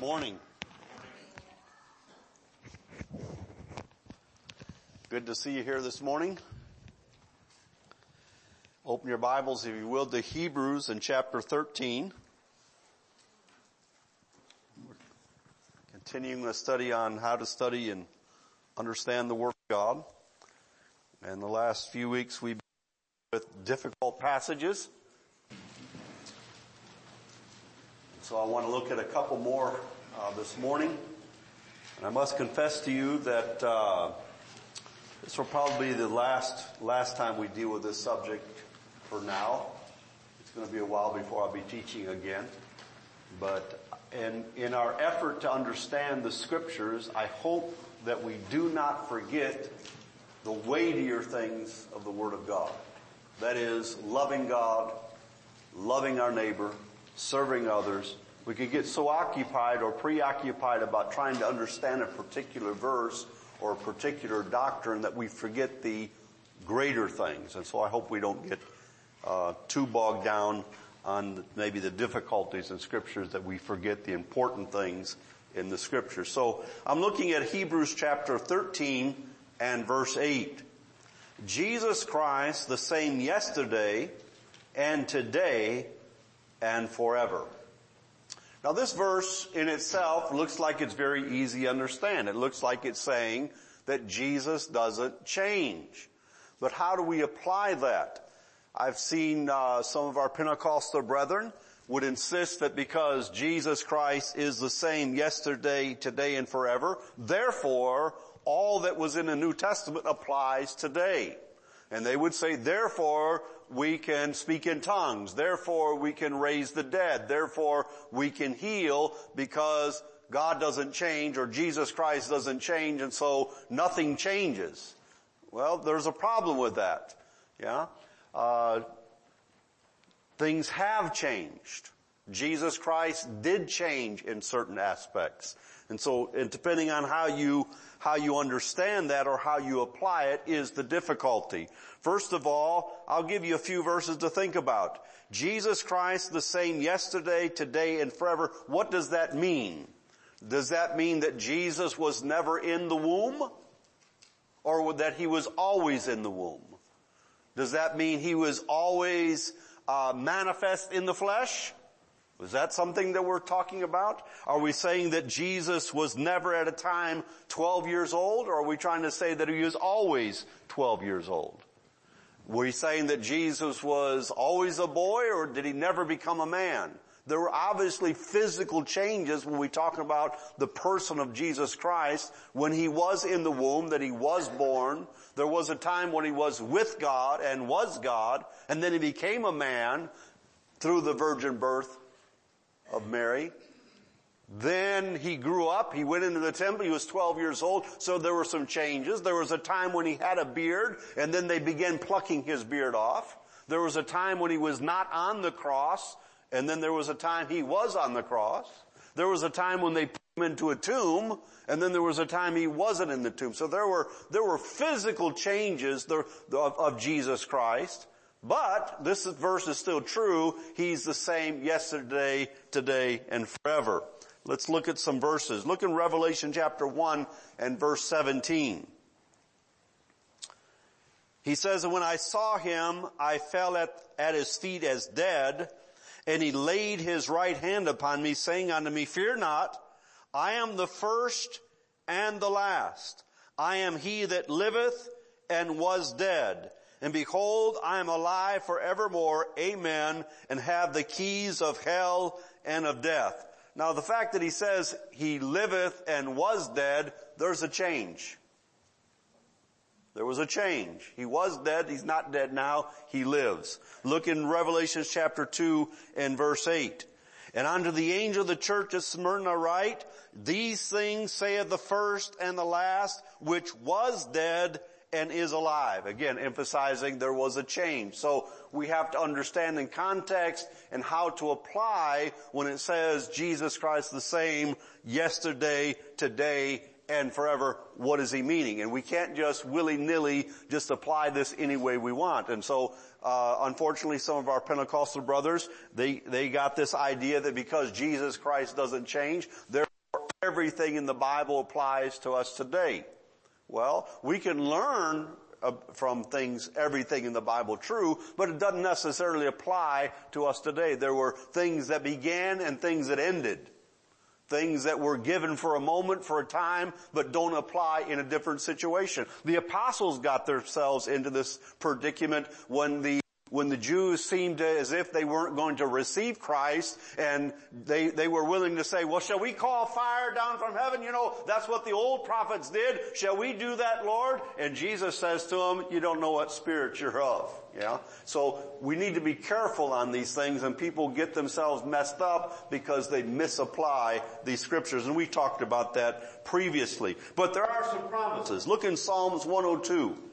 morning. Good to see you here this morning. Open your Bibles, if you will, to Hebrews in chapter 13. We're continuing a study on how to study and understand the Word of God. And the last few weeks we've been with difficult passages. So I want to look at a couple more this morning. And I must confess to you that this will probably be the last time we deal with this subject for now. It's going to be a while before I'll be teaching again. But in our effort to understand the Scriptures, I hope that we do not forget the weightier things of the Word of God. That is, loving God, loving our neighbor, serving others. We could get so occupied or preoccupied about trying to understand a particular verse or a particular doctrine that we forget the greater things. And so I hope we don't get too bogged down on maybe the difficulties in Scriptures that we forget the important things in the Scriptures. So I'm looking at Hebrews chapter 13 and verse 8. Jesus Christ, the same yesterday and today and forever. Now this verse in itself looks like it's very easy to understand. It looks like it's saying that Jesus doesn't change. But how do we apply that? I've seen some of our Pentecostal brethren would insist that because Jesus Christ is the same yesterday, today, and forever, therefore all that was in the New Testament applies today. And they would say, therefore, we can speak in tongues. Therefore, we can raise the dead. Therefore, we can heal because God doesn't change or Jesus Christ doesn't change, and so nothing changes. Well, there's a problem with that. Yeah? Things have changed. Jesus Christ did change in certain aspects. And so, depending on how you understand that or how you apply it is the difficulty. First of all, I'll give you a few verses to think about. Jesus Christ the same yesterday, today, and forever. What does that mean? Does that mean that Jesus was never in the womb? Or that he was always in the womb? Does that mean he was always manifest in the flesh? Was that something that we're talking about? Are we saying that Jesus was never at a time 12 years old, or are we trying to say that he was always 12 years old? Were we saying that Jesus was always a boy, or did he never become a man? There were obviously physical changes when we talk about the person of Jesus Christ. When he was in the womb, that he was born, there was a time when he was with God and was God, and then he became a man through the virgin birth of Mary. Then he grew up, he went into the temple, he was 12 years old, so there were some changes. There was a time when he had a beard, and then they began plucking his beard off. There was a time when he was not on the cross, and then there was a time he was on the cross. There was a time when they put him into a tomb, and then there was a time he wasn't in the tomb. So there were physical changes of Jesus Christ. But this verse is still true. He's the same yesterday, today, and forever. Let's look at some verses. Look in Revelation chapter 1 and verse 17. He says, "And when I saw him, I fell at his feet as dead, and he laid his right hand upon me, saying unto me, Fear not, I am the first and the last. I am he that liveth and was dead. And behold, I am alive forevermore, amen, and have the keys of hell and of death." Now the fact that he says he liveth and was dead, there's a change. There was a change. He was dead, he's not dead now, he lives. Look in Revelation chapter 2 and verse 8. "And unto the angel of the church at Smyrna write, These things saith the first and the last, which was dead and is alive." Again, emphasizing there was a change. So we have to understand in context and how to apply when it says Jesus Christ the same yesterday, today, and forever. What is he meaning? And we can't just willy-nilly just apply this any way we want. And so, unfortunately, some of our Pentecostal brothers, they got this idea that because Jesus Christ doesn't change, therefore everything in the Bible applies to us today. Well, we can learn from everything in the Bible true, but it doesn't necessarily apply to us today. There were things that began and things that ended. Things that were given for a moment, for a time, but don't apply in a different situation. The apostles got themselves into this predicament when the Jews seemed as if they weren't going to receive Christ, and they were willing to say, well, shall we call fire down from heaven? That's what the old prophets did. Shall we do that, Lord? And Jesus says to them, you don't know what spirit you're of. Yeah? So we need to be careful on these things, and people get themselves messed up because they misapply these scriptures. And we talked about that previously. But there are some promises. Look in Psalms 102.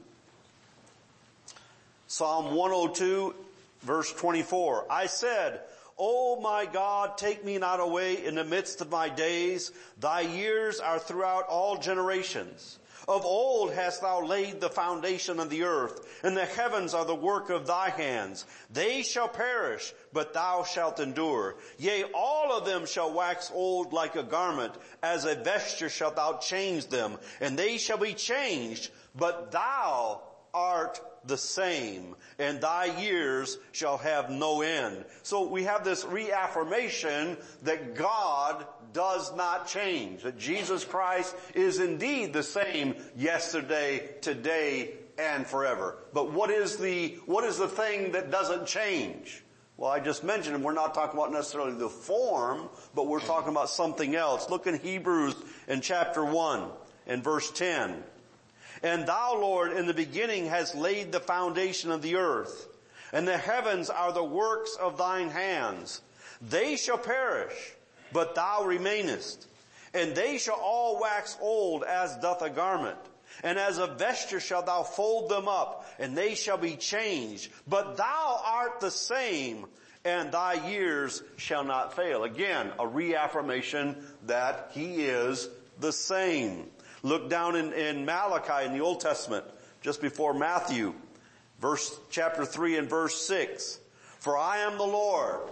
Psalm 102, verse 24. I said, O my God, take me not away in the midst of my days. Thy years are throughout all generations. Of old hast thou laid the foundation of the earth, and the heavens are the work of thy hands. They shall perish, but thou shalt endure. Yea, all of them shall wax old like a garment. As a vesture shalt thou change them, and they shall be changed, but thou art the same, and thy years shall have no end. So we have this reaffirmation that God does not change, that Jesus Christ is indeed the same yesterday, today, and forever. But what is the thing that doesn't change? Well, I just mentioned, and we're not talking about necessarily the form, but we're talking about something else. Look in Hebrews in chapter 1 and verse 10. And thou, Lord, in the beginning hast laid the foundation of the earth, and the heavens are the works of thine hands. They shall perish, but thou remainest. And they shall all wax old as doth a garment. And as a vesture shalt thou fold them up, and they shall be changed. But thou art the same, and thy years shall not fail. Again, a reaffirmation that he is the same. Look down in Malachi in the Old Testament, just before Matthew, chapter 3 and verse 6. For I am the Lord,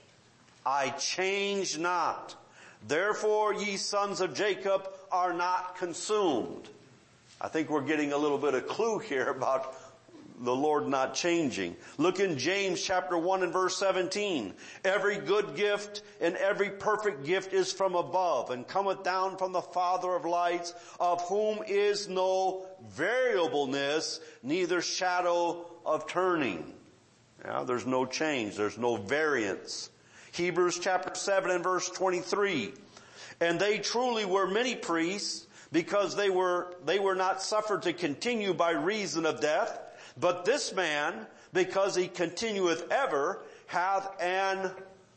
I change not. Therefore ye sons of Jacob are not consumed. I think we're getting a little bit of clue here about the Lord not changing. Look in James chapter 1 and verse 17. Every good gift and every perfect gift is from above, and cometh down from the Father of lights, of whom is no variableness, neither shadow of turning. Yeah, there's no change. There's no variance. Hebrews chapter 7 and verse 23. And they truly were many priests, because they were not suffered to continue by reason of death. But this man, because he continueth ever, hath an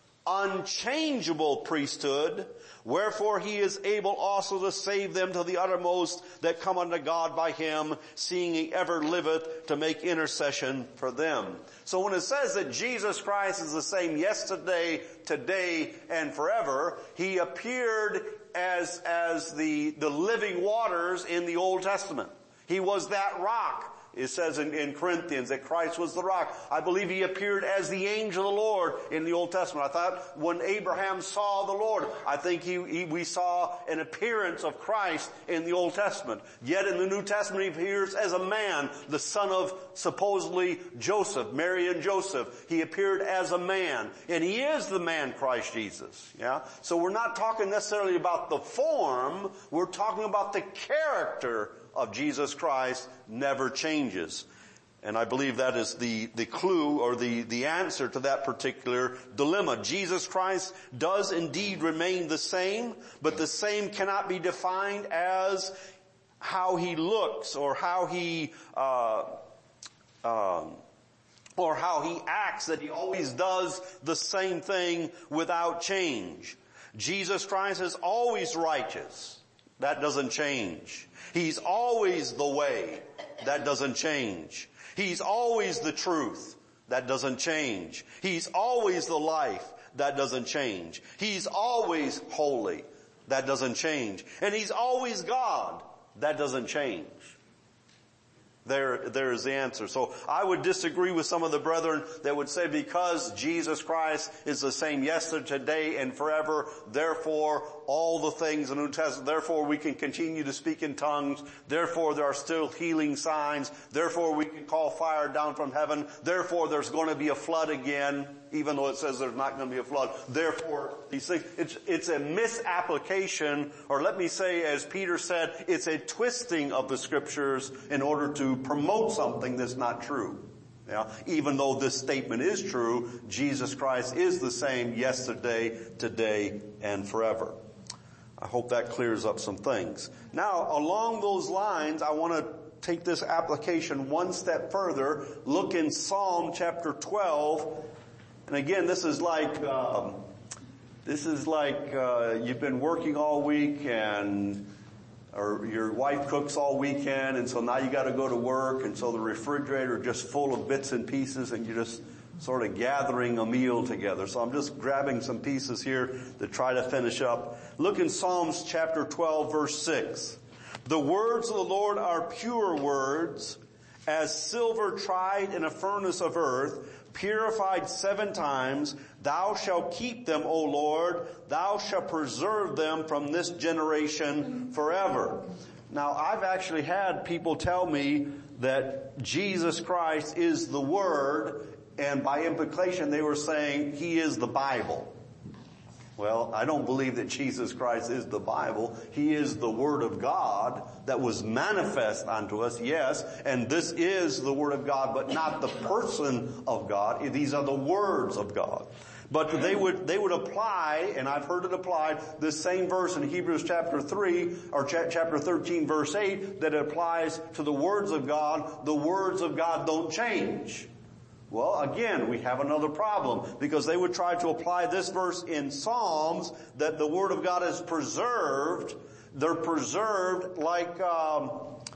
unchangeable priesthood, wherefore he is able also to save them to the uttermost that come unto God by him, seeing he ever liveth to make intercession for them. So when it says that Jesus Christ is the same yesterday, today, and forever, he appeared as the living waters in the Old Testament. He was that rock. It says in Corinthians that Christ was the rock. I believe he appeared as the angel of the Lord in the Old Testament. I thought when Abraham saw the Lord, I think we saw an appearance of Christ in the Old Testament. Yet in the New Testament he appears as a man, the son of supposedly Joseph, Mary and Joseph. He appeared as a man, and he is the man Christ Jesus. Yeah? So we're not talking necessarily about the form, we're talking about the character of Jesus Christ never changes. And I believe that is the clue or the answer to that particular dilemma. Jesus Christ does indeed remain the same, but the same cannot be defined as how he looks or how he acts, that he always does the same thing without change. Jesus Christ is always righteous. That doesn't change. He's always the way. That doesn't change. He's always the truth. That doesn't change. He's always the life. That doesn't change. He's always holy. That doesn't change. And he's always God. That doesn't change. There is the answer. So I would disagree with some of the brethren that would say because Jesus Christ is the same yesterday, today, and forever, therefore all the things in the New Testament, therefore we can continue to speak in tongues, therefore there are still healing signs, therefore we can call fire down from heaven, therefore there's going to be a flood again, even though it says there's not going to be a flood. Therefore, these things, it's a misapplication, or let me say, as Peter said, it's a twisting of the scriptures in order to promote something that's not true. Yeah? Even though this statement is true, Jesus Christ is the same yesterday, today, and forever. I hope that clears up some things. Now, along those lines, I want to take this application one step further. Look in Psalm chapter 12. And again, this is like you've been working all week or your wife cooks all weekend, and so now you got to go to work, and so the refrigerator is just full of bits and pieces, and you're just sort of gathering a meal together. So I'm just grabbing some pieces here to try to finish up. Look in Psalms chapter 12, verse 6. The words of the Lord are pure words, as silver tried in a furnace of earth, purified 7 times. Thou shalt keep them, O Lord. Thou shalt preserve them from this generation forever. Now, I've actually had people tell me that Jesus Christ is the Word, and by implication they were saying He is the Bible. Well, I don't believe that Jesus Christ is the Bible. He is the Word of God that was manifest unto us, yes, and this is the Word of God, but not the person of God. These are the words of God. But they would apply, and I've heard it applied, this same verse in Hebrews chapter 3, or chapter 13 verse 8, that applies to the words of God. The words of God don't change. Well, again, we have another problem, because they would try to apply this verse in Psalms that the Word of God is preserved. They're preserved like, I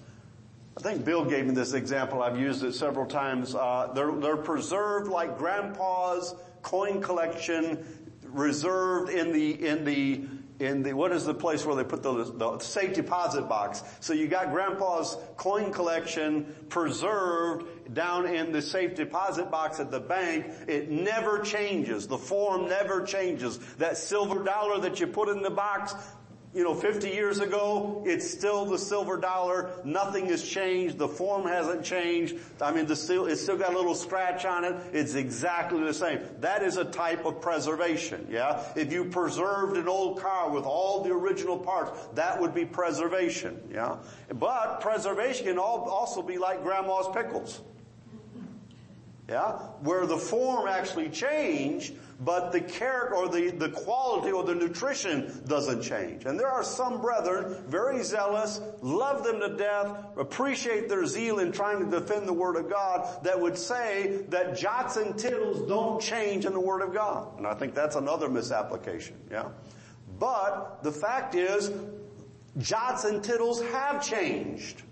think Bill gave me this example. I've used it several times. They're preserved like Grandpa's coin collection, reserved in the what is the place where they put the safe deposit box? So you got Grandpa's coin collection preserved down in the safe deposit box at the bank. It never changes. The form never changes. That silver dollar that you put in the box, 50 years ago, it's still the silver dollar. Nothing has changed. The form hasn't changed. It's still got a little scratch on it. It's exactly the same. That is a type of preservation, yeah? If you preserved an old car with all the original parts, that would be preservation, yeah? But preservation can also be like Grandma's pickles. Yeah? Where the form actually changed, but the character or the quality or the nutrition doesn't change. And there are some brethren, very zealous, love them to death, appreciate their zeal in trying to defend the Word of God, that would say that jots and tittles don't change in the Word of God. And I think that's another misapplication, yeah? But the fact is, jots and tittles have changed.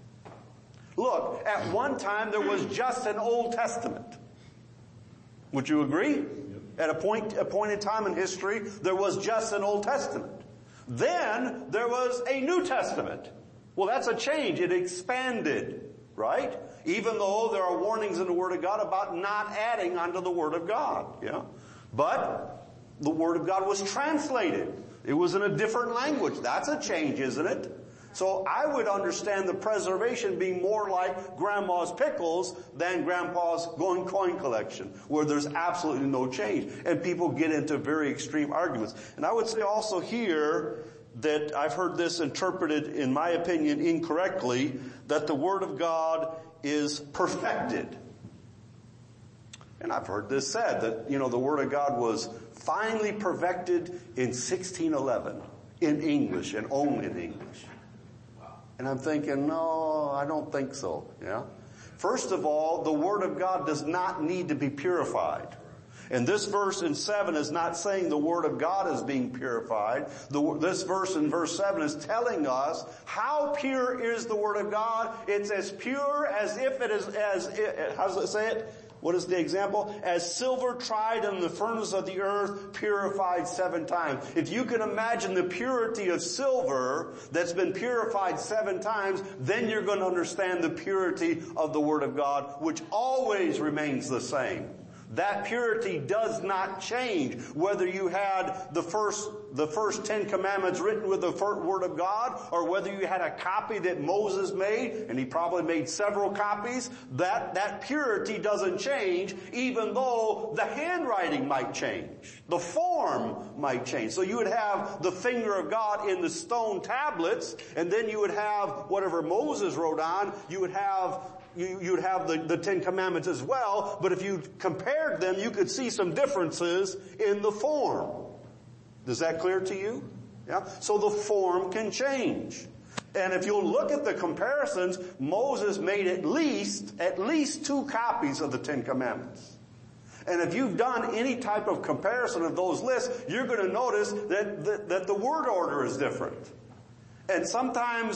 Look, at one time there was just an Old Testament. Would you agree? At a point in time in history, there was just an Old Testament. Then there was a New Testament. Well, that's a change. It expanded, right? Even though there are warnings in the Word of God about not adding onto the Word of God, yeah? But the Word of God was translated. It was in a different language. That's a change, isn't it? So I would understand the preservation being more like Grandma's pickles than Grandpa's coin collection, where there's absolutely no change. And people get into very extreme arguments. And I would say also here that I've heard this interpreted, in my opinion, incorrectly, that the Word of God is perfected. And I've heard this said, that, the Word of God was finally perfected in 1611 in English, and only in English. And I'm thinking, no, I don't think so, yeah? First of all, the Word of God does not need to be purified. And this verse in 7 is not saying the Word of God is being purified. This verse in verse 7 is telling us how pure is the Word of God. It's as pure as if it is, how does it say it? What is the example? As silver tried in the furnace of the earth, purified 7 times. If you can imagine the purity of silver that's been purified 7 times, then you're going to understand the purity of the Word of God, which always remains the same. That purity does not change. Whether you had the first 10 commandments written with the Word of God, or whether you had a copy that Moses made, and he probably made several copies, that purity doesn't change, even though the handwriting might change. The form might change. So you would have the finger of God in the stone tablets, and then you would have whatever Moses wrote on, you would have the 10 Commandments as well, but if you compared them, you could see some differences in the form. Is that clear to you? Yeah? So the form can change. And if you'll look at the comparisons, Moses made at least 2 copies of the 10 Commandments. And if you've done any type of comparison of those lists, you're going to notice that the word order is different. And sometimes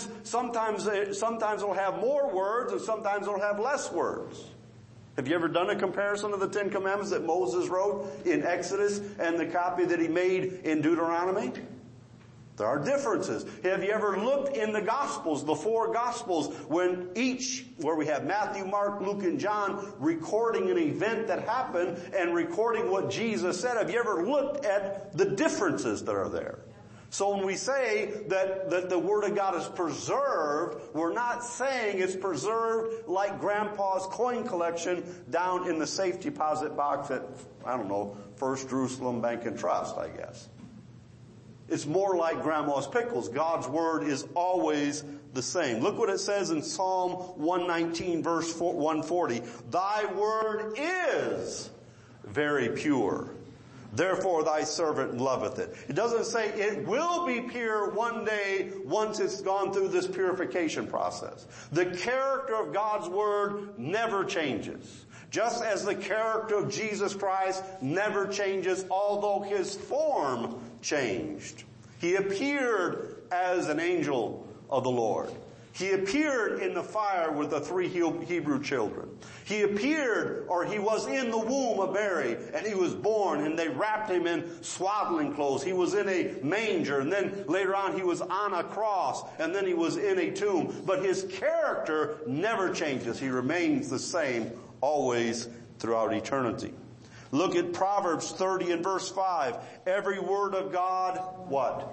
it'll have more words, and sometimes it'll have less words. Have you ever done a comparison of the 10 Commandments that Moses wrote in Exodus and the copy that he made in Deuteronomy? There are differences. Have you ever looked in the Gospels, the 4 Gospels, where we have Matthew, Mark, Luke, and John recording an event that happened and recording what Jesus said? Have you ever looked at the differences that are there? So when we say that the Word of God is preserved, we're not saying it's preserved like Grandpa's coin collection down in the safe deposit box at, First Jerusalem Bank and Trust, I guess. It's more like Grandma's pickles. God's Word is always the same. Look what it says in Psalm 119 verse 140. Thy Word is very pure. Therefore thy servant loveth it. It doesn't say it will be pure one day once it's gone through this purification process. The character of God's Word never changes. Just as the character of Jesus Christ never changes, although His form changed. He appeared as an angel of the Lord. He appeared in the fire with the 3 Hebrew children. He appeared, or he was in the womb of Mary, and he was born, and they wrapped him in swaddling clothes. He was in a manger, and then later on he was on a cross, and then he was in a tomb. But his character never changes. He remains the same always throughout eternity. Look at Proverbs 30 and verse 5. Every word of God, what?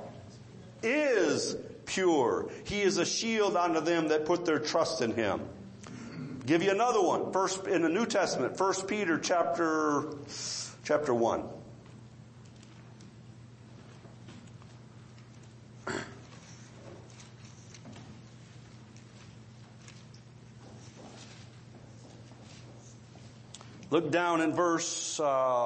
Is pure. He is a shield unto them that put their trust in Him. Give you another one. First in the New Testament, 1 Peter chapter 1. Look down in verse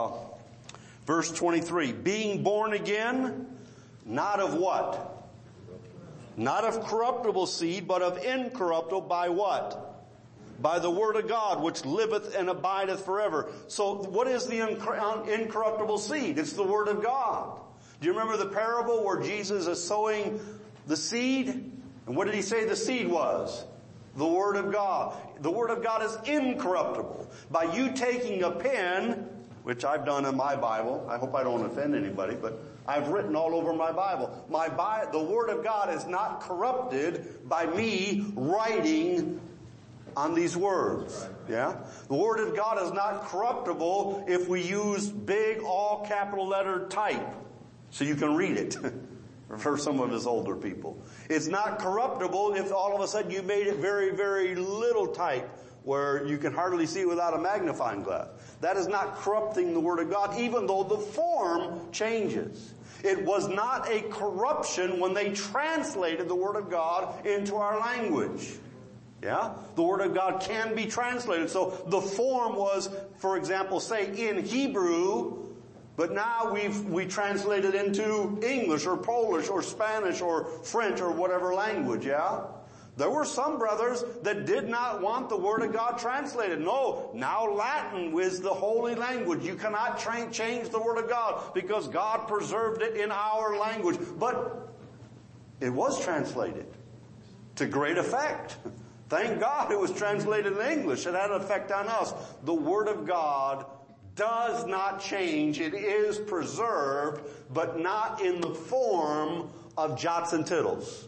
23. Being born again, not of what? Not of corruptible seed, but of incorruptible by what? By the Word of God, which liveth and abideth forever. So what is the incorruptible seed? It's the Word of God. Do you remember the parable where Jesus is sowing the seed? And what did He say the seed was? The Word of God. The Word of God is incorruptible. By you taking a pen, which I've done in my Bible, I hope I don't offend anybody, but I've written all over my Bible. The Word of God is not corrupted by me writing on these words. Yeah? The Word of God is not corruptible if we use big, all capital letter type so you can read it. For some of us older people. It's not corruptible if all of a sudden you made it very, very little type where you can hardly see without a magnifying glass. That is not corrupting the Word of God, even though the form changes. It was not a corruption when they translated the Word of God into our language. Yeah? The Word of God can be translated. So the form was, for example, say in Hebrew, but now we translate it into English or Polish or Spanish or French or whatever language, yeah? There were some brothers that did not want the Word of God translated. No, now Latin is the holy language. You cannot change the Word of God because God preserved it in our language. But it was translated to great effect. Thank God it was translated in English. It had an effect on us. The Word of God does not change. It is preserved, but not in the form of jots and tittles.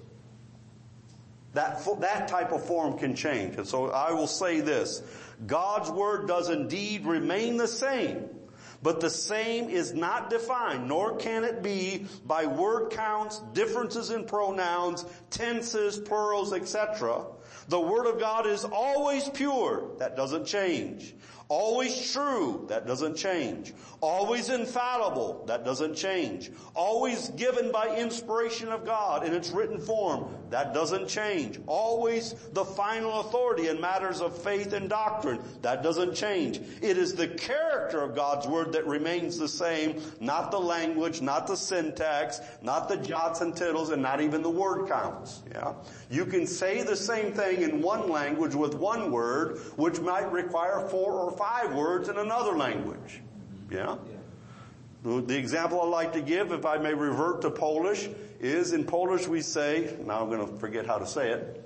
That type of form can change. And so I will say this. God's Word does indeed remain the same, but the same is not defined, nor can it be by word counts, differences in pronouns, tenses, plurals, etc. The Word of God is always pure. That doesn't change. Always true. That doesn't change. Always infallible. That doesn't change. Always given by inspiration of God in its written form. That doesn't change. Always the final authority in matters of faith and doctrine. That doesn't change. It is the character of God's Word that remains the same, not the language, not the syntax, not the jots and tittles, and not even the word counts. Yeah? You can say the same thing in one language with one word, which might require 4 or 5 words in another language. Yeah? The example I like to give, if I may revert to Polish, is in Polish we say, now I'm going to forget how to say it.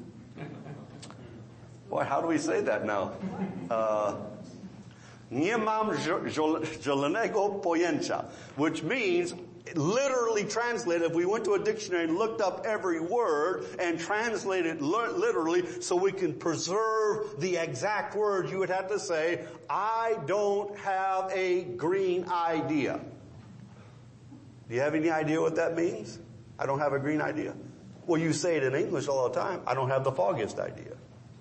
Boy, how do we say that now? Nie mam zielonego pojęcia, which means, literally translated, if we went to a dictionary and looked up every word and translated literally so we can preserve the exact word, you would have to say, I don't have a green idea. Do you have any idea what that means? I don't have a green idea. Well, you say it in English all the time. I don't have the foggiest idea.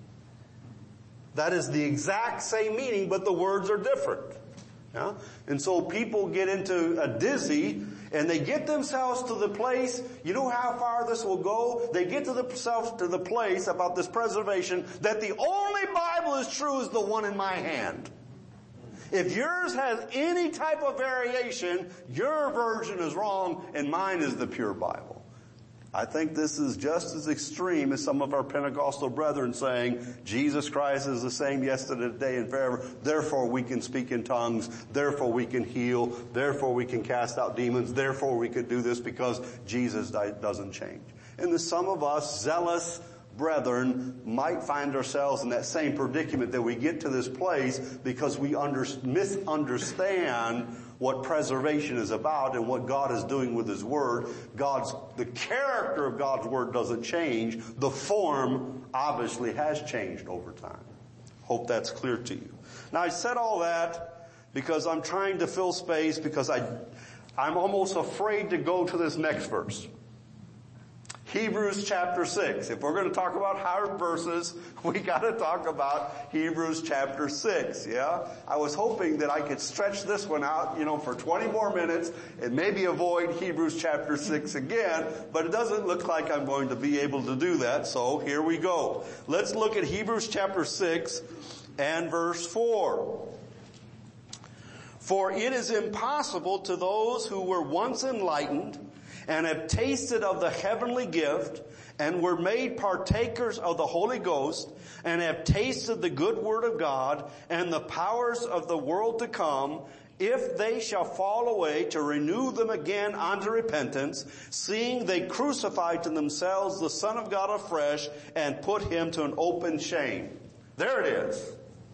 That is the exact same meaning, but the words are different. Yeah? And so people get into a dizzy, and they get themselves to the place, you know how far this will go? They get to themselves to the place about this preservation that the only Bible is true is the one in my hand. If yours has any type of variation, your version is wrong and mine is the pure Bible. I think this is just as extreme as some of our Pentecostal brethren saying Jesus Christ is the same yesterday, today, and forever. Therefore we can speak in tongues. Therefore we can heal. Therefore we can cast out demons. Therefore we can do this because Jesus doesn't change. And some of us zealous brethren might find ourselves in that same predicament, that we get to this place because we misunderstand what preservation is about and what God is doing with His Word. The character of God's Word doesn't change. The form obviously has changed over time. Hope that's clear to you. Now I said all that because I'm trying to fill space, because I'm almost afraid to go to this next verse. Hebrews chapter 6. If we're going to talk about hard verses, we got to talk about Hebrews chapter 6, yeah? I was hoping that I could stretch this one out, for 20 more minutes and maybe avoid Hebrews chapter 6 again, but it doesn't look like I'm going to be able to do that, so here we go. Let's look at Hebrews chapter 6 and verse 4. For it is impossible to those who were once enlightened and have tasted of the heavenly gift, and were made partakers of the Holy Ghost, and have tasted the good word of God, and the powers of the world to come, if they shall fall away, to renew them again unto repentance, seeing they crucify to themselves the Son of God afresh, and put Him to an open shame. There it is.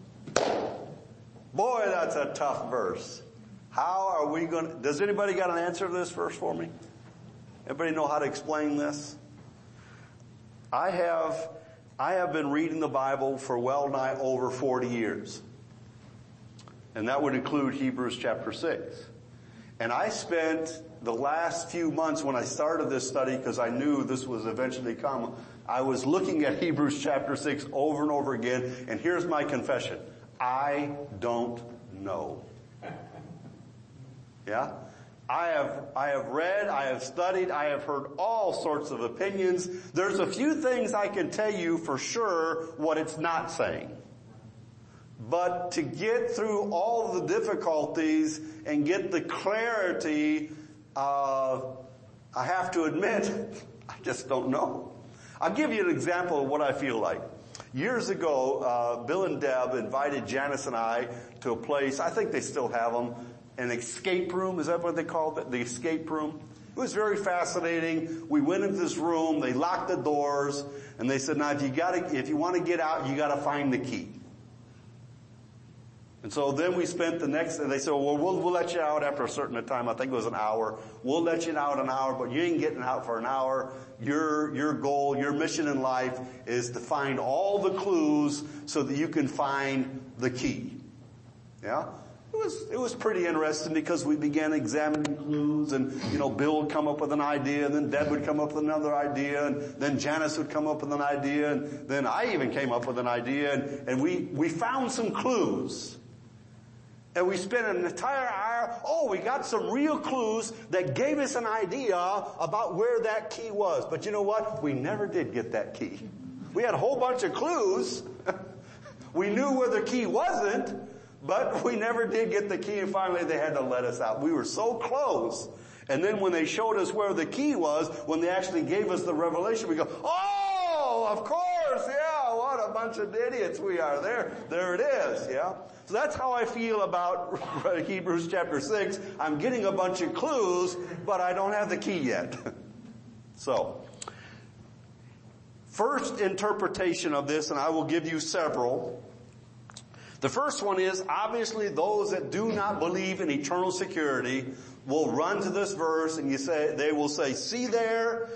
Boy, that's a tough verse. How are we does anybody got an answer to this verse for me? Everybody know how to explain this? I have been reading the Bible for well nigh over 40 years. And that would include Hebrews chapter 6. And I spent the last few months when I started this study, because I knew this was eventually come, I was looking at Hebrews chapter 6 over and over again, and here's my confession. I don't know. Yeah? I have read, I have studied, I have heard all sorts of opinions. There's a few things I can tell you for sure what it's not saying. But to get through all the difficulties and get the clarity, I have to admit, I just don't know. I'll give you an example of what I feel like. Years ago, Bill and Deb invited Janice and I to a place, I think they still have them, an escape room. Is that what they call it? The escape room. It was very fascinating. We went into this room, they locked the doors, and they said, now if you want to get out, you gotta find the key. And so then we spent the next, and they said, well, we'll let you out after a certain time. I think it was an hour. We'll let you out an hour, but you ain't getting out for an hour. Your goal, your mission in life is to find all the clues so that you can find the key. Yeah? It was pretty interesting because we began examining clues and, Bill would come up with an idea and then Deb would come up with another idea and then Janice would come up with an idea and then I even came up with an idea and we found some clues. And we spent an entire hour, we got some real clues that gave us an idea about where that key was. But you know what? We never did get that key. We had a whole bunch of clues. We knew where the key wasn't, but we never did get the key, and finally they had to let us out. We were so close. And then when they showed us where the key was, when they actually gave us the revelation, we go, oh, of course, yeah, what a bunch of idiots we are. There it is, yeah. So that's how I feel about Hebrews chapter 6. I'm getting a bunch of clues, but I don't have the key yet. So, first interpretation of this, and I will give you several. The first one is, obviously those that do not believe in eternal security will run to this verse and they will say, see there,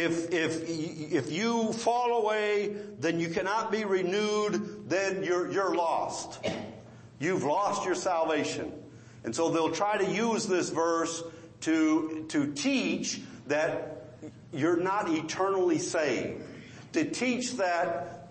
if you fall away, then you cannot be renewed, then you're lost. You've lost your salvation. And so they'll try to use this verse to teach that you're not eternally saved. To teach that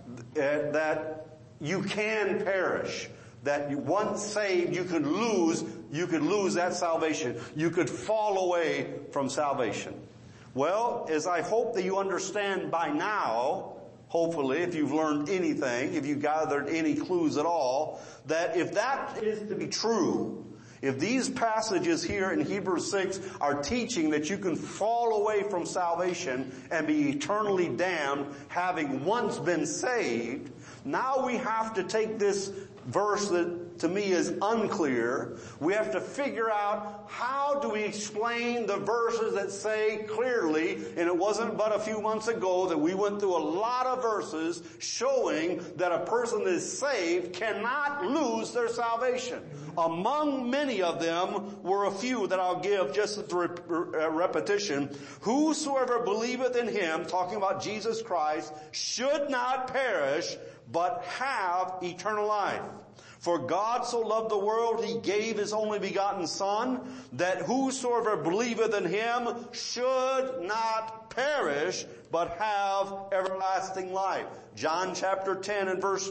you can perish. That once saved, you could lose that salvation. You could fall away from salvation. Well, as I hope that you understand by now, hopefully, if you've learned anything, if you've gathered any clues at all, that if that is to be true, if these passages here in Hebrews 6 are teaching that you can fall away from salvation and be eternally damned, having once been saved, now we have to take this verse that to me is unclear. We have to figure out how do we explain the verses that say clearly, and it wasn't but a few months ago that we went through a lot of verses showing that a person that is saved cannot lose their salvation. Among many of them were a few that I'll give just as a repetition. Whosoever believeth in him, talking about Jesus Christ, should not perish, but have eternal life. For God so loved the world, he gave his only begotten Son, that whosoever believeth in him should not perish, but have everlasting life. John chapter 10 and verse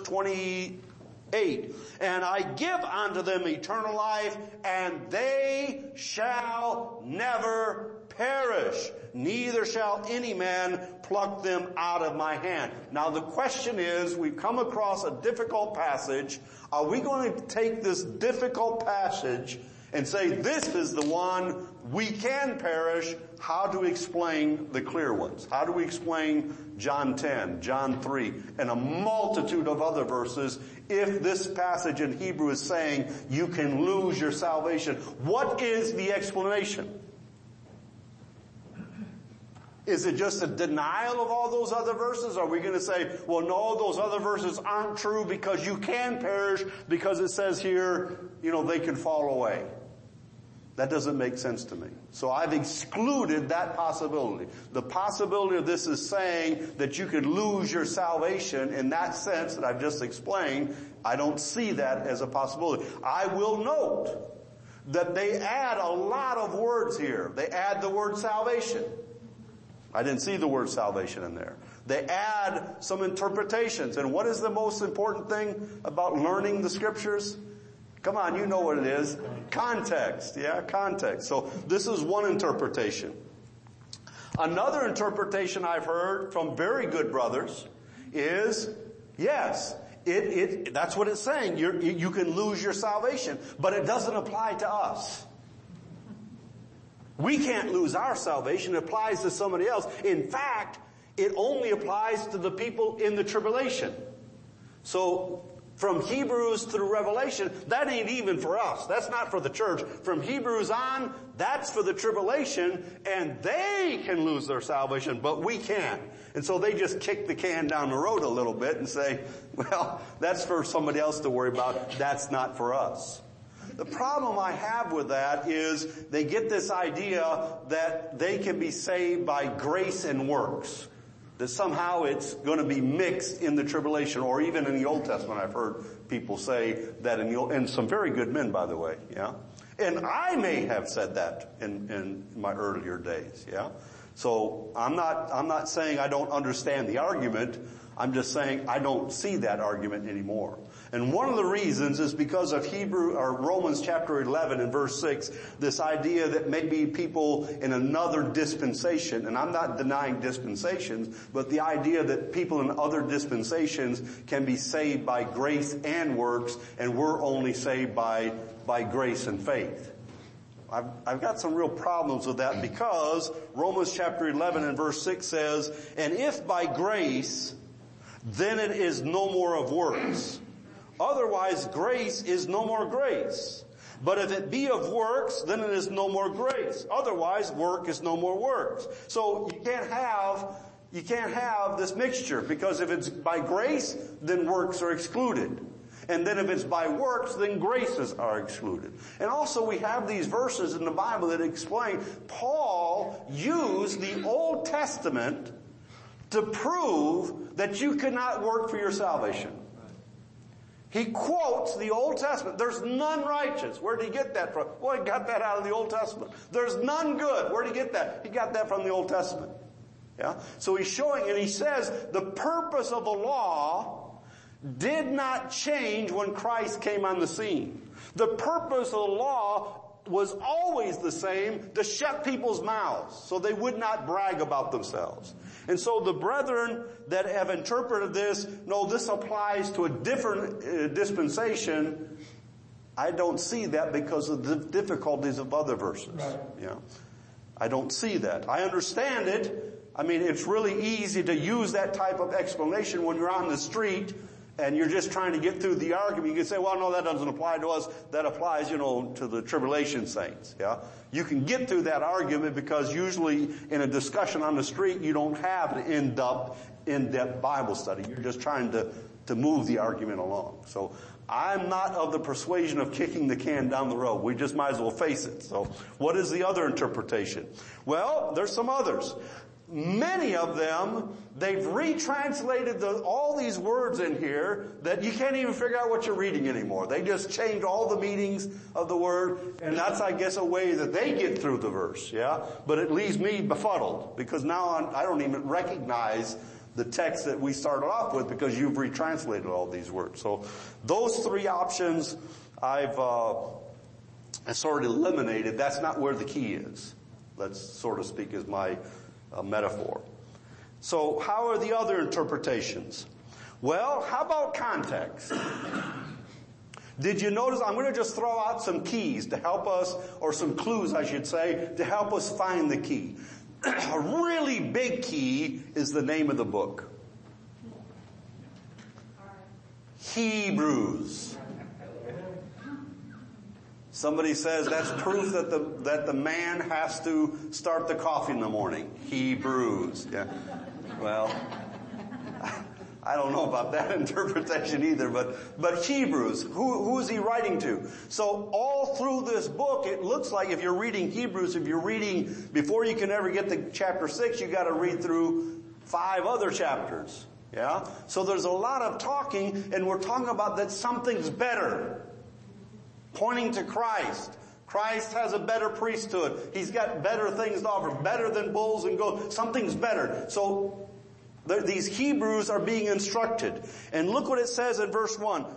28. And I give unto them eternal life, and they shall never perish, neither shall any man pluck them out of my hand. Now the question is, we've come across a difficult passage. Are we going to take this difficult passage and say this is the one we can perish? How do we explain the clear ones? How do we explain John 10, John 3, and a multitude of other verses if this passage in Hebrew is saying you can lose your salvation? What is the explanation? Is it just a denial of all those other verses? Are we going to say, well, no, those other verses aren't true because you can perish because it says here, they can fall away. That doesn't make sense to me. So I've excluded that possibility. The possibility of this is saying that you could lose your salvation in that sense that I've just explained. I don't see that as a possibility. I will note that they add a lot of words here. They add the word salvation. I didn't see the word salvation in there. They add some interpretations. And what is the most important thing about learning the scriptures? Come on, you know what it is. Context. Yeah, context. So this is one interpretation. Another interpretation I've heard from very good brothers is, yes, that's what it's saying. You can lose your salvation, but it doesn't apply to us. We can't lose our salvation. It applies to somebody else. In fact, it only applies to the people in the tribulation. So from Hebrews through Revelation, that ain't even for us. That's not for the church. From Hebrews on, that's for the tribulation, and they can lose their salvation, but we can't. And so they just kick the can down the road a little bit and say, well, that's for somebody else to worry about. That's not for us. The problem I have with that is they get this idea that they can be saved by grace and works. That somehow it's going to be mixed in the tribulation, or even in the Old Testament. I've heard people say that and some very good men, by the way, yeah. And I may have said that in my earlier days, yeah. So I'm not saying I don't understand the argument. I'm just saying I don't see that argument anymore. And one of the reasons is because of Romans chapter 11 and verse 6, this idea that maybe people in another dispensation, and I'm not denying dispensations, but the idea that people in other dispensations can be saved by grace and works, and we're only saved by grace and faith. I've got some real problems with that, because Romans chapter 11 and verse 6 says, and if by grace, then it is no more of works. Otherwise, grace is no more grace. But if it be of works, then it is no more grace. Otherwise, work is no more works. So you can't have this mixture, because if it's by grace, then works are excluded. And then if it's by works, then graces are excluded. And also we have these verses in the Bible that explain Paul used the Old Testament to prove that you could not work for your salvation. He quotes the Old Testament. There's none righteous. Where did he get that from? Well, he got that out of the Old Testament. There's none good. Where did he get that? He got that from the Old Testament. Yeah? So he's showing, and he says the purpose of the law did not change when Christ came on the scene. The purpose of the law was always the same, to shut people's mouths so they would not brag about themselves. And so the brethren that have interpreted this, no, this applies to a different dispensation. I don't see that because of the difficulties of other verses. Right. Yeah, I don't see that. I understand it. I mean, it's really easy to use that type of explanation when you're on the street and you're just trying to get through the argument. You can say, well, no, that doesn't apply to us. That applies, to the tribulation saints. Yeah. You can get through that argument because usually in a discussion on the street, you don't have an in-depth Bible study. You're just trying to move the argument along. So I'm not of the persuasion of kicking the can down the road. We just might as well face it. So what is the other interpretation? Well, there's some others. Many of them, they've retranslated all these words in here that you can't even figure out what you're reading anymore. They just change all the meanings of the word, and that's, I guess, a way that they get through the verse, yeah? But it leaves me befuddled, because now I don't even recognize the text that we started off with because you've retranslated all these words. So those three options I've sort of eliminated. That's not where the key is. Let's sort of speak as my metaphor. So how are the other interpretations? Well, how about context? Did you notice? I'm going to just throw out some keys to help us, or some clues I should say, to help us find the key. A really big key is the name of the book. Hebrews. Somebody says that's proof that the man has to start the coffee in the morning. Hebrews. Yeah. Well, I don't know about that interpretation either, but Hebrews, who is he writing to? So all through this book, it looks like if you're reading Hebrews, if you're reading, before you can ever get to chapter 6, you gotta read through 5 other chapters. Yeah? So there's a lot of talking, and we're talking about that something's better. Pointing to Christ. Christ has a better priesthood. He's got better things to offer, better than bulls and goats. Something's better. So these Hebrews are being instructed. And look what it says in verse 1.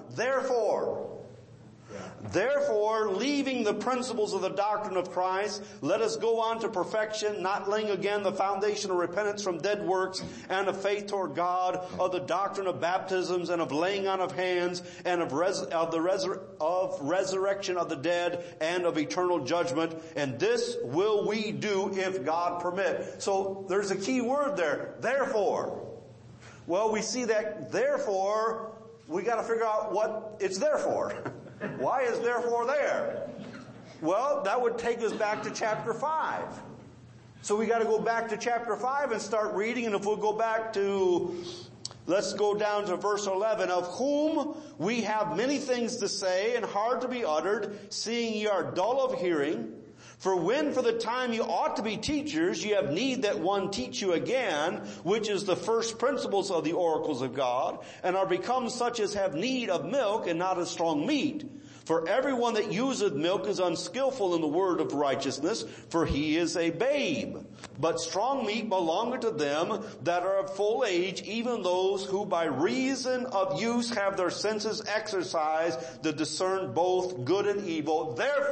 Therefore, leaving the principles of the doctrine of Christ, let us go on to perfection, not laying again the foundation of repentance from dead works and of faith toward God, of the doctrine of baptisms and of laying on of hands and of resurrection of the dead and of eternal judgment. And this will we do if God permit. So there's a key word there. Therefore. Well, we see that therefore we got to figure out what it's there for. Why is therefore there? Well, that would take us back to chapter 5. So we got to go back to chapter 5 and start reading. And if we'll go back to, let's go down to verse 11. Of whom we have many things to say and hard to be uttered, seeing ye are dull of hearing. For when for the time you ought to be teachers, you have need that one teach you again, which is the first principles of the oracles of God, and are become such as have need of milk and not of strong meat. For everyone that useth milk is unskillful in the word of righteousness, for he is a babe. But strong meat belongeth to them that are of full age, even those who by reason of use have their senses exercised to discern both good and evil.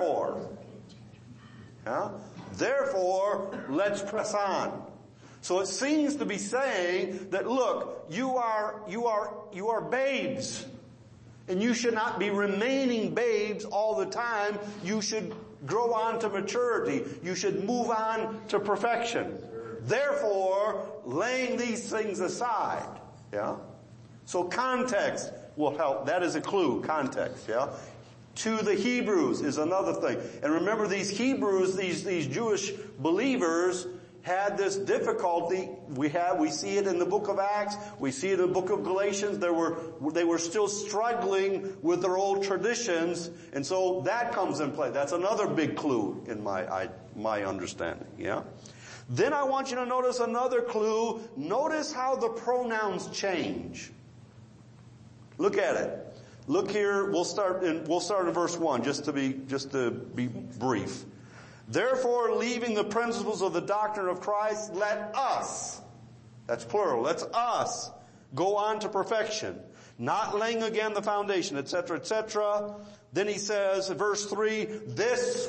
Therefore, let's press on. So it seems to be saying that, look, you are babes. And you should not be remaining babes all the time. You should grow on to maturity. You should move on to perfection. Therefore, laying these things aside. Yeah? So context will help. That is a clue, context. Yeah? To the Hebrews is another thing. And remember, these Hebrews, these Jewish believers had this difficulty. We see it in the book of Acts. We see it in the book of Galatians. They were still struggling with their old traditions. And so that comes in play. That's another big clue in my understanding. Yeah. Then I want you to notice another clue. Notice how the pronouns change. Look at it. Look here. We'll start in verse 1 just to be brief. Therefore, leaving the principles of the doctrine of Christ, let us, that's plural, let's us go on to perfection, not laying again the foundation, etc., etc. Then he says, verse 3, this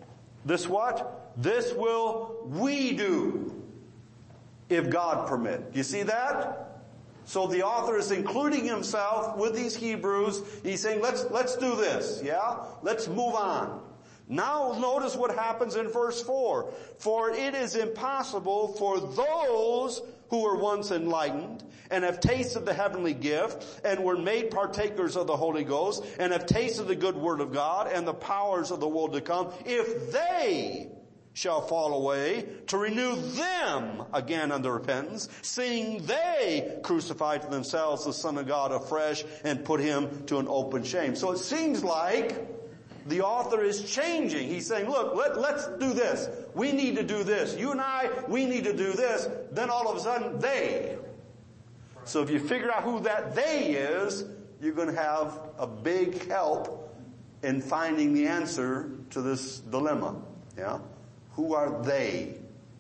what? This will we do, if God permit. Do you see that? So the author is including himself with these Hebrews. He's saying, let's do this, yeah? Let's move on. Now notice what happens in verse 4. For it is impossible for those who were once enlightened and have tasted the heavenly gift and were made partakers of the Holy Ghost and have tasted the good word of God and the powers of the world to come, if they shall fall away, to renew them again unto repentance, seeing they crucified to themselves the Son of God afresh and put him to an open shame. So it seems like the author is changing. He's saying, look, let's do this. We need to do this. You and I, we need to do this. Then all of a sudden, they. So if you figure out who that they is, you're going to have a big help in finding the answer to this dilemma. Yeah? Who are they?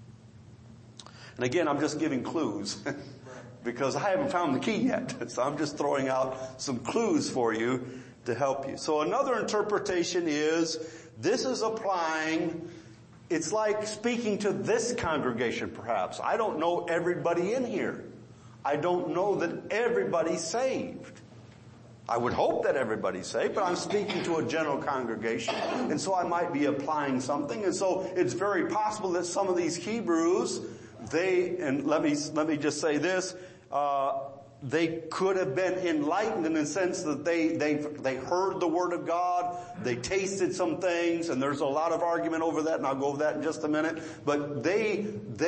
And again, I'm just giving clues because I haven't found the key yet. So I'm just throwing out some clues for you to help you. So another interpretation is, this is applying, it's like speaking to this congregation perhaps. I don't know everybody in here. I don't know that everybody's saved. I would hope that everybody's saved, but I'm speaking to a general congregation, and so I might be applying something. And so it's very possible that some of these Hebrews, and let me just say this, they could have been enlightened in the sense that they heard the word of God, they tasted some things, and there's a lot of argument over that, and I'll go over that in just a minute. But they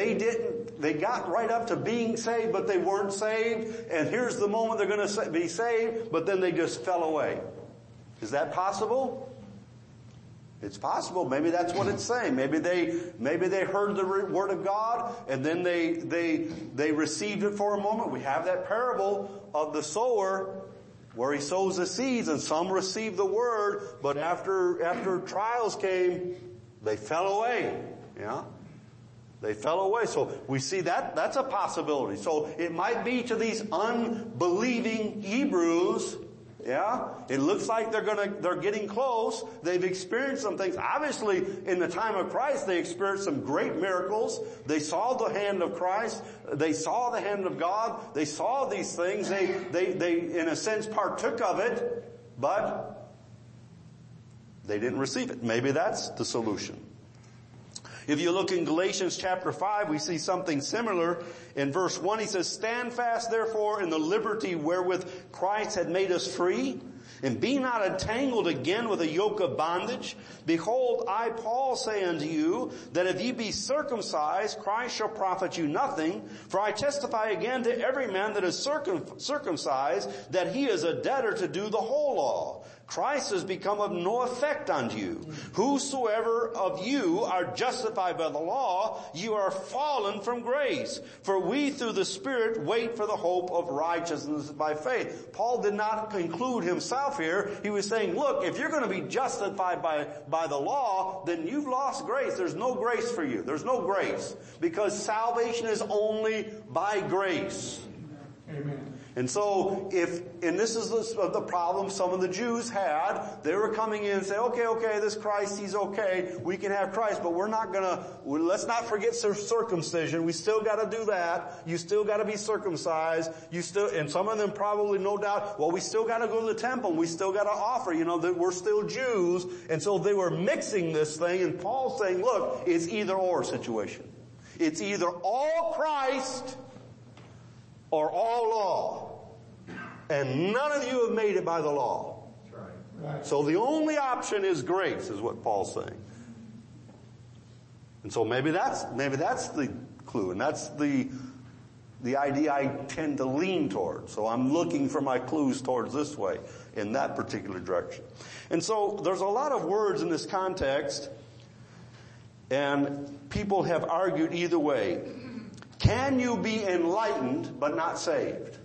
got right up to being saved, but they weren't saved, and here's the moment they're going to be saved, but then they just fell away. Is that possible? It's possible. Maybe that's what it's saying. Maybe they heard the word of God and then they received it for a moment. We have that parable of the sower where he sows the seeds and some received the word, but after trials came, they fell away. Yeah? They fell away. So we see that's a possibility. So it might be to these unbelieving Hebrews. Yeah, it looks like they're getting close. They've experienced some things. Obviously, in the time of Christ, they experienced some great miracles. They saw the hand of Christ. They saw the hand of God. They saw these things. They in a sense partook of it, but they didn't receive it. Maybe that's the solution. If you look in Galatians chapter 5, we see something similar. In verse 1, he says, "Stand fast therefore in the liberty wherewith Christ had made us free, and be not entangled again with a yoke of bondage. Behold, I, Paul, say unto you, that if ye be circumcised, Christ shall profit you nothing. For I testify again to every man that is circumcised, that he is a debtor to do the whole law. Christ has become of no effect unto you. Whosoever of you are justified by the law, you are fallen from grace. For we through the Spirit wait for the hope of righteousness by faith." Paul did not conclude himself here. He was saying, look, if you're going to be justified by the law, then you've lost grace. There's no grace for you. There's no grace. Because salvation is only by grace. Amen. And so and this is the problem some of the Jews had. They were coming in and saying, okay, this Christ, he's okay. We can have Christ, but let's not forget circumcision. We still gotta do that. You still gotta be circumcised. And some of them probably, no doubt, well, we still gotta go to the temple. We still gotta offer, that we're still Jews. And so they were mixing this thing, and Paul's saying, look, it's either or situation. It's either all Christ or all law. And none of you have made it by the law. That's right. So the only option is grace, is what Paul's saying. And so maybe that's the clue, and that's the idea I tend to lean towards. So I'm looking for my clues towards this way, in that particular direction. And so there's a lot of words in this context, and people have argued either way. Can you be enlightened but not saved?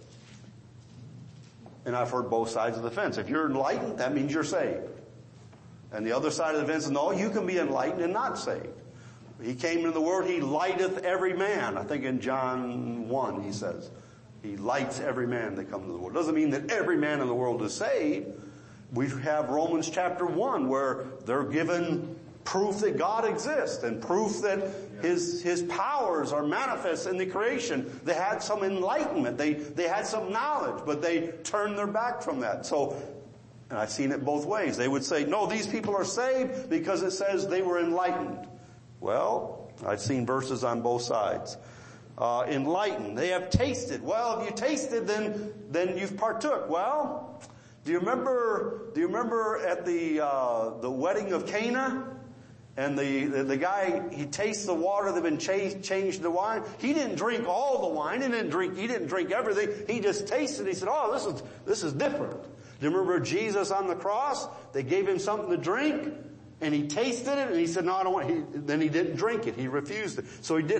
And I've heard both sides of the fence. If you're enlightened, that means you're saved. And the other side of the fence is, no, you can be enlightened and not saved. He came into the world, he lighteth every man. I think in John 1 he says, he lights every man that comes into the world. Doesn't mean that every man in the world is saved. We have Romans chapter 1 where they're given proof that God exists and proof that His powers are manifest in the creation. They had some enlightenment. They had some knowledge, but they turned their back from that. So, and I've seen it both ways. They would say, no, these people are saved because it says they were enlightened. Well, I've seen verses on both sides. Enlightened. They have tasted. Well, if you tasted, then you've partook. Well, do you remember at the wedding of Cana? And the guy, he tastes the water that had been changed to wine. He didn't drink all the wine. He didn't drink everything. He just tasted it. He said, oh, this is different. Do you remember Jesus on the cross? They gave him something to drink, and he tasted it, and he said, no, I don't want. Then he didn't drink it. He refused it. So he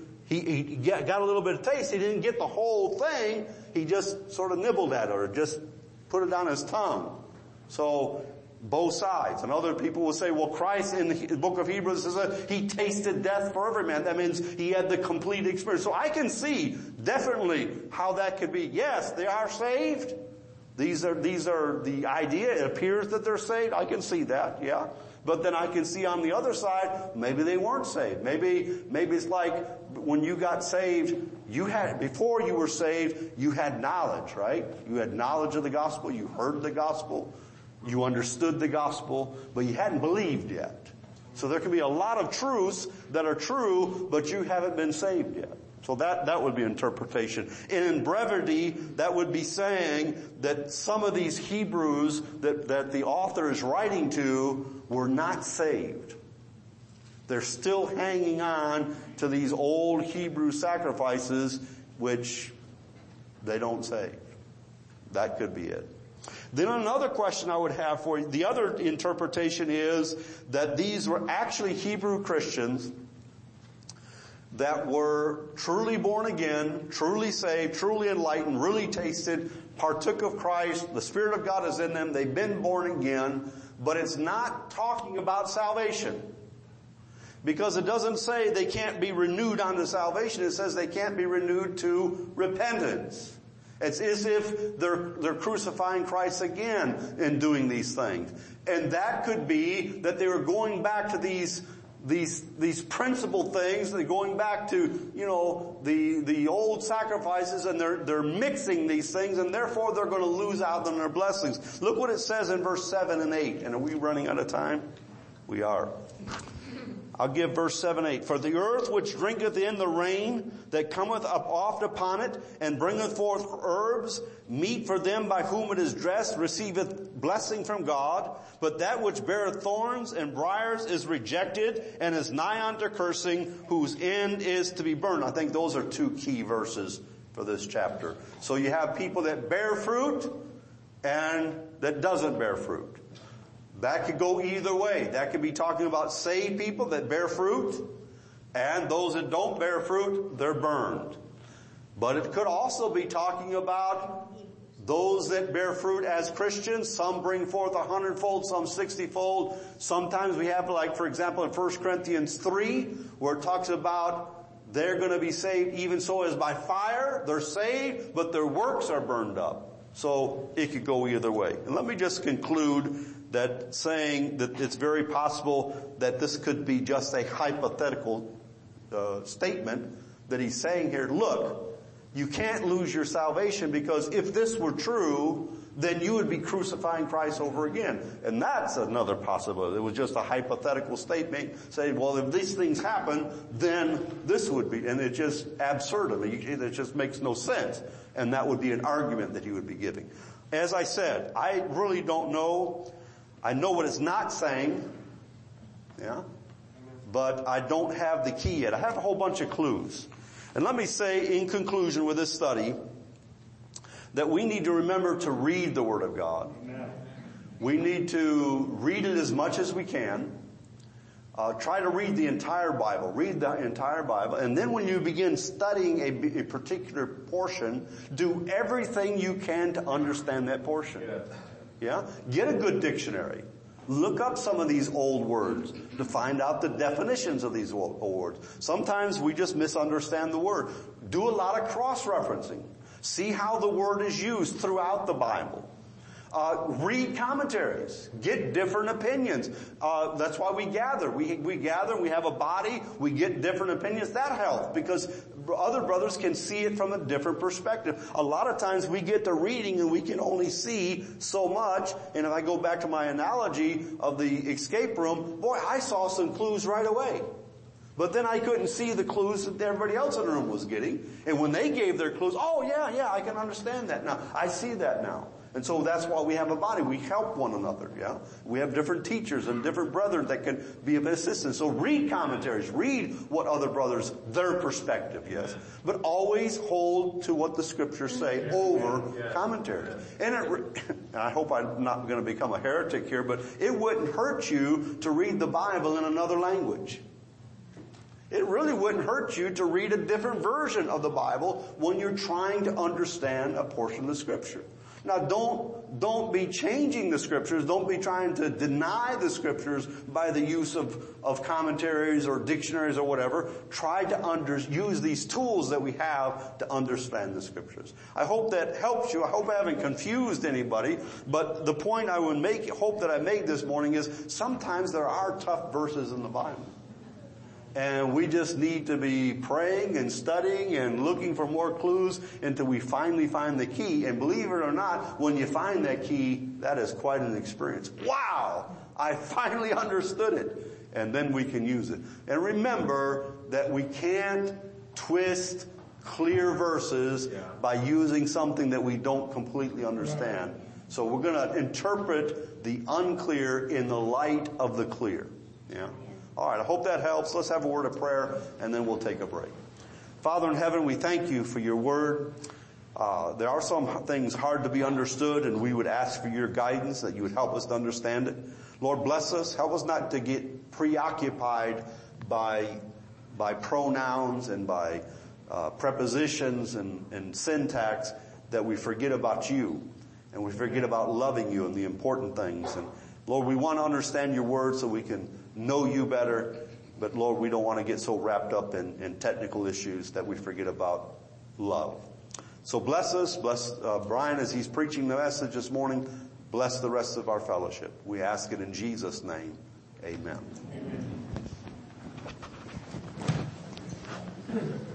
got a little bit of taste. He didn't get the whole thing. He just sort of nibbled at it, or just put it on his tongue. So, both sides. And other people will say, well, Christ in the book of Hebrews says he tasted death for every man. That means he had the complete experience. So I can see definitely how that could be. Yes, they are saved. These are the idea. It appears that they're saved. I can see that, yeah. But then I can see on the other side, maybe they weren't saved. Maybe it's like when you got saved, before you were saved, you had knowledge, right? You had knowledge of the gospel. You heard the gospel. You understood the gospel, but you hadn't believed yet. So there can be a lot of truths that are true, but you haven't been saved yet. So that would be interpretation. And in brevity, that would be saying that some of these Hebrews that the author is writing to were not saved. They're still hanging on to these old Hebrew sacrifices, which they don't save. That could be it. Then another question I would have for you, the other interpretation is that these were actually Hebrew Christians that were truly born again, truly saved, truly enlightened, really tasted, partook of Christ, the Spirit of God is in them, they've been born again, but it's not talking about salvation. Because it doesn't say they can't be renewed unto salvation, it says they can't be renewed to repentance. It's as if they're crucifying Christ again in doing these things. And that could be that they were going back to these principal things. They're going back to, the old sacrifices, and they're mixing these things, and therefore they're going to lose out on their blessings. Look what it says in verse 7 and 8. And are we running out of time? We are. I'll give verse 7, 8. For the earth which drinketh in the rain that cometh up oft upon it, and bringeth forth herbs, meat for them by whom it is dressed, receiveth blessing from God. But that which beareth thorns and briars is rejected, and is nigh unto cursing, whose end is to be burned. I think those are two key verses for this chapter. So you have people that bear fruit, and that doesn't bear fruit. That could go either way. That could be talking about saved people that bear fruit, and those that don't bear fruit, they're burned. But it could also be talking about those that bear fruit as Christians. Some bring forth 100-fold, some 60-fold. Sometimes we have, like, for example, in 1 Corinthians 3, where it talks about they're going to be saved even so as by fire. They're saved, but their works are burned up. So it could go either way. And let me just conclude that saying that it's very possible that this could be just a hypothetical statement that he's saying here. Look, you can't lose your salvation, because if this were true, then you would be crucifying Christ over again. And that's another possibility. It was just a hypothetical statement saying, well, if these things happen, then this would be, and it's just absurd. I mean, it just makes no sense. And that would be an argument that he would be giving. As I said, I really don't know. I know what it's not saying, yeah, but I don't have the key yet. I have a whole bunch of clues. And let me say in conclusion with this study that we need to remember to read the Word of God. We need to read it as much as we can. Try to read the entire Bible. Read the entire Bible. And then when you begin studying a particular portion, do everything you can to understand that portion. Yeah? Get a good dictionary. Look up some of these old words to find out the definitions of these old words. Sometimes we just misunderstand the word. Do a lot of cross-referencing. See how the word is used throughout the Bible. Read commentaries. Get different opinions. That's why we gather. We gather, we have a body, we get different opinions. That helps, because other brothers can see it from a different perspective. A lot of times we get to reading and we can only see so much. And if I go back to my analogy of the escape room, boy, I saw some clues right away. But then I couldn't see the clues that everybody else in the room was getting. And when they gave their clues, oh yeah, I can understand that now. I see that now. And so that's why we have a body. We help one another, yeah? We have different teachers and different brethren that can be of assistance. So read commentaries. Read what other brothers, their perspective, yes? But always hold to what the scriptures say over commentaries. And I hope I'm not going to become a heretic here, but it wouldn't hurt you to read the Bible in another language. It really wouldn't hurt you to read a different version of the Bible when you're trying to understand a portion of the scripture. Now don't be changing the scriptures. Don't be trying to deny the scriptures by the use of commentaries or dictionaries or whatever. Try to use these tools that we have to understand the scriptures. I hope that helps you. I hope I haven't confused anybody. But the point I would hope that I made this morning is sometimes there are tough verses in the Bible. And we just need to be praying and studying and looking for more clues until we finally find the key. And believe it or not, when you find that key, that is quite an experience. Wow! I finally understood it. And then we can use it. And remember that we can't twist clear verses by using something that we don't completely understand. So we're going to interpret the unclear in the light of the clear. Yeah. All right, I hope that helps. Let's have a word of prayer, and then we'll take a break. Father in heaven, we thank you for your word. There are some things hard to be understood, and we would ask for your guidance, that you would help us to understand it. Lord, bless us. Help us not to get preoccupied by pronouns and by prepositions and syntax, that we forget about you, and we forget about loving you and the important things. And Lord, we want to understand your word so we can know you better, but Lord, we don't want to get so wrapped up in technical issues that we forget about love. So bless us, bless Brian as he's preaching the message this morning. Bless the rest of our fellowship. We ask it in Jesus' name. Amen. Amen.